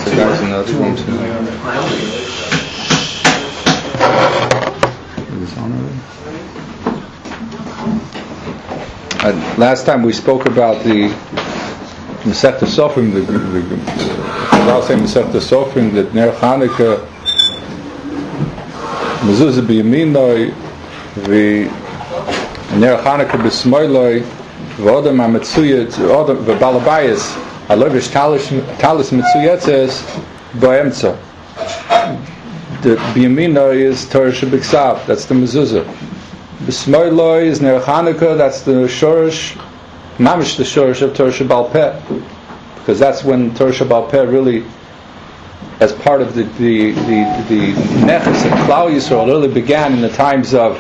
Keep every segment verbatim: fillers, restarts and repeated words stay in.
Guys, another one too. Is this on already? Uh, last time we spoke about the Masechta Sofrim, the Chazal say Masechta Sofrim that Ner Chanukah Mezuzah b'yaminoi v'Ner Chanukah b'smoiloi v'odam ha'metzuyet v'balabayis ha'lovish talis metzuyetzes b'emtza. The b'yaminoi is Torah Shebiksav, that's the Mezuzah. B'smoiloi is Ner Chanukah, that's the Shorish, Mamish the Shorish of Torah Shebal Peh, because that's when Torah Shebal Peh really, as part of the the the, the Nechus of Klal Yisrael, really began in the times of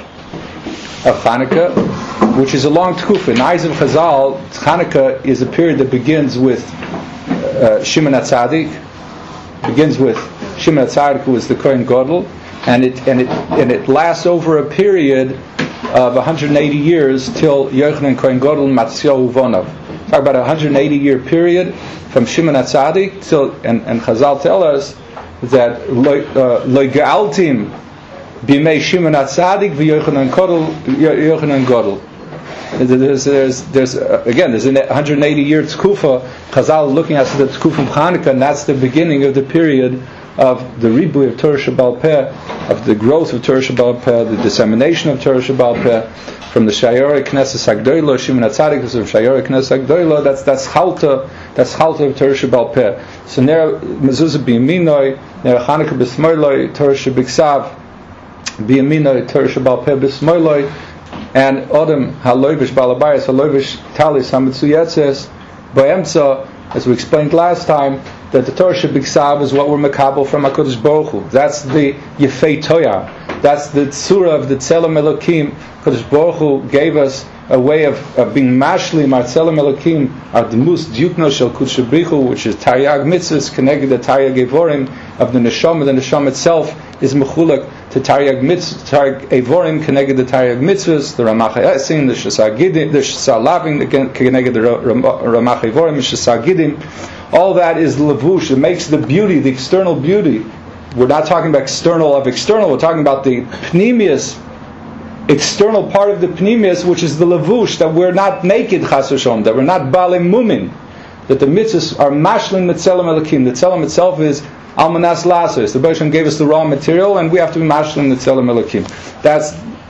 of Chanukah, which is a long tkufa. In eyes of Chazal, Chanukah is a period that begins with uh, Shimon HaTzadik, begins with Shimon HaTzadik, who is the Kohen Gadol, and it and it and it lasts over a period of one hundred eighty years till Yochanan Kohen Gadol and Matziyahu Vonav. Talk about a one hundred eighty year period from Shimon HaTzadik till, and, and Chazal tell us that Lo Ge'altim b'mei Shimon HaTzadik v'Yochanan Yochanan Gadol. There's, there's, there's uh, again, there's a one hundred eighty year tkufa. Chazal looking at the tkufa of Hanukkah, and that's the beginning of the period of the ribui of Torah Shebal Peh, of the growth of Torah Shebal Peh, the dissemination of Torah Shebal Peh, from the Shayore Knesset Hagdoila, Shimon HaTzadik is from Shayore Knesset Hagdoila. That's that's halta, that's halta of Torah Shebal Peh. So ner mezuzah b'yaminoi, ner Chanukah b'smoiloi, Torah Shebiksav b'yaminoi, Torah Shebal Peh b'smoiloi, and Odom halovish balabayis halovish talis hamitzuyetzes b'emtza, as we explained last time, that the Torah Shebiksav is what we're makabel from HaKadosh Baruch Hu. That's the Yefei Toya. That's the Tzura of the Tzelem Elokim. HaKadosh Baruch Hu gave us a way of, of being mashlim, our Tzelem Elokim, our Demus Dukno Shel Kudsha Brichu, which is Taryag Mitzvahs, connected to Taryag Evorim of the Neshama. The Neshama itself is Mechulak to Taryag Mitzvahs, Taryag Evorim, connected to Taryag Mitzvahs, the Ramach Esin, the Shasa Gidim, the Shasa Laving, connected to Ramach Evorim, the Shasa Gidim. All that is levush. It makes the beauty, the external beauty. We're not talking about external of external. We're talking about the pneumius, external part of the pneumius, which is the levush, that we're not naked, chas v'shalom, that we're not balim mumin, that the mitzvahs are mashlim mitzelem elakim. The tzelem itself is almanas lasos. The Baruch Shem gave us the raw material, and we have to be mashlim mitzelem elakim. That's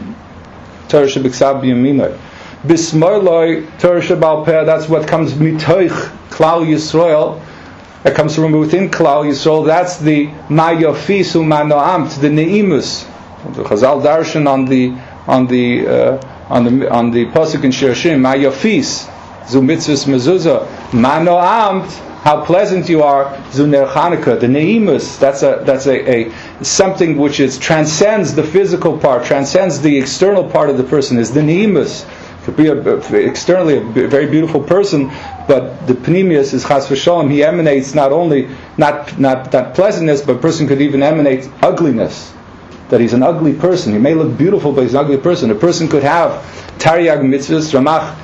Torah Shebiksav b'yaminoi. Bismorloi Torah Shebal Peh. That's what comes mitoich Klal Yisrael. That comes from within Klal Yisrael. That's the Mayofisu Manoamt, the Neimus. The Chazal Darshan on the on the uh, on the on the pasuk in Shirashim. Mayofis Zu Mitzvus Mezuzah Manoamt. How pleasant you are, Zuner Chanukah. The Neimus. That's a that's a, a something which is transcends the physical part, transcends the external part of the person. Is the Neimus. Could be a, externally a very beautiful person, but the pneumius is chas v'shalom. He emanates not only not not not pleasantness, but a person could even emanate ugliness. That he's an ugly person. He may look beautiful, but he's an ugly person. A person could have taryag mitzvahs, ramach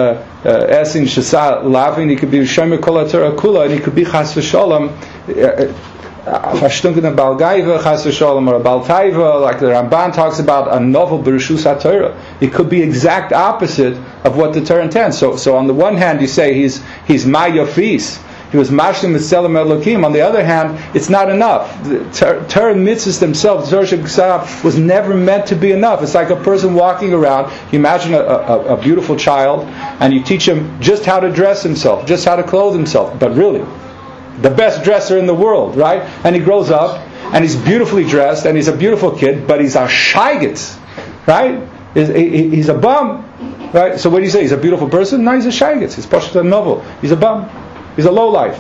esin shasa lavin. He could be shomer kol haTorah kula, and he could be chas v'shalom. Verstunken Baal Gaiva, Chas v'Shalom, or a Baal Taiva, like the Ramban talks about a novel Bereshus HaTorah. It could be exact opposite of what the Torah intends. So, so on the one hand, you say he's he's Mayofis, he was Mashlim Mitzelem Elokim. On the other hand, it's not enough. The Torah mitzvahs themselves, Torah Shebiksav, was never meant to be enough. It's like a person walking around. You imagine a, a, a beautiful child, and you teach him just how to dress himself, just how to clothe himself. But really, the best dresser in the world, right? And he grows up, and he's beautifully dressed, and he's a beautiful kid, but he's a shaygitz, right? He's, he's a bum, right? So what do you say? He's a beautiful person? No, he's a shaygitz. He's pashut novel. He's a bum. He's a lowlife.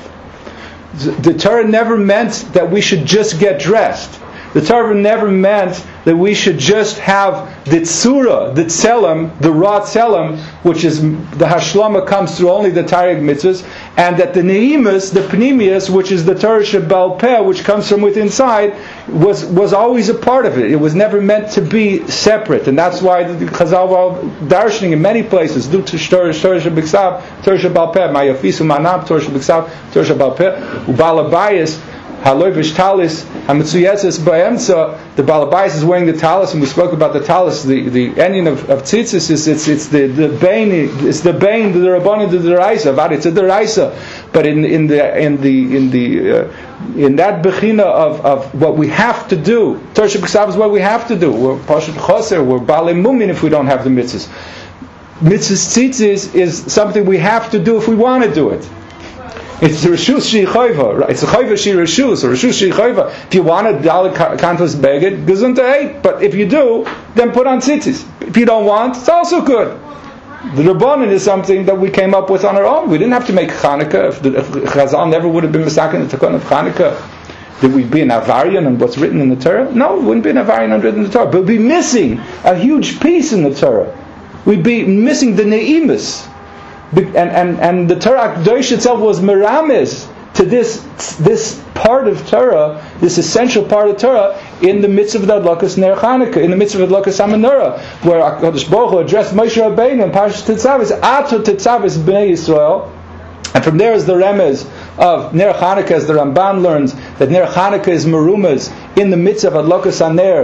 The Torah never meant that we should just get dressed. The Torah never meant that we should just have the tzura, the tzelem, the raw tzelem, which is the hashlama comes through only the taryag mitzvahs, and that the neimus, the pneumius, which is the Torah Shebal Peh, which comes from within inside, was was always a part of it. It was never meant to be separate, and that's why the Chazal were darshaning in many places. Do to Torah Shebiksav, Torah Shebal Peh, Mayafisu Manam, Torah Shebiksav, Torah Shebal Peh, Ubalabayis. Halovish talis hamitzuyetzes ba'emtza. The Balabais is wearing the talis, and we spoke about the talis. The the ending of, of tzitzis is it's it's the the bane it's the bane the rabbanon the deraisa vad it's a deraisa, but in in the in the in the uh, in that bechina of, of what we have to do, Torah Sheb'Ksav is what we have to do. We're pashat choser, we're balei mumin if we don't have the mitzvahs. Mitzvahs tzitzis is something we have to do if we want to do it. It's the reshus sheichayva, right? It's a chayva she reshus or reshus sheichayva. If you want to dalit kantos beged, gesundheit. But if you do, then put on tzitzis. If you don't want, it's also good. The rabbanon is something that we came up with on our own. We didn't have to make Chanukah. If, the, if Chazal never would have been misaken the Tikkun of Chanukah, would we be an avarian on what's written in the Torah? No, we wouldn't be an avarian on what's written in the Torah. But we'd be missing a huge piece in the Torah. We'd be missing the neimus. And, and, and the Torah Akdosh itself was merames to this this part of Torah, this essential part of Torah, in the midst of the Adlakas Ner Chanukah, in the midst of the Adlakas HaMenorah, where HaKadosh Baruch Hu addressed Moshe Rabbeinu and Parashat Tetzavis, Ato Tetzavis Bnei Yisrael, and from there is the remez of Ner Chanukah, as the Ramban learns, that Ner Chanukah is merumas in the midst of Adlakas HaNer,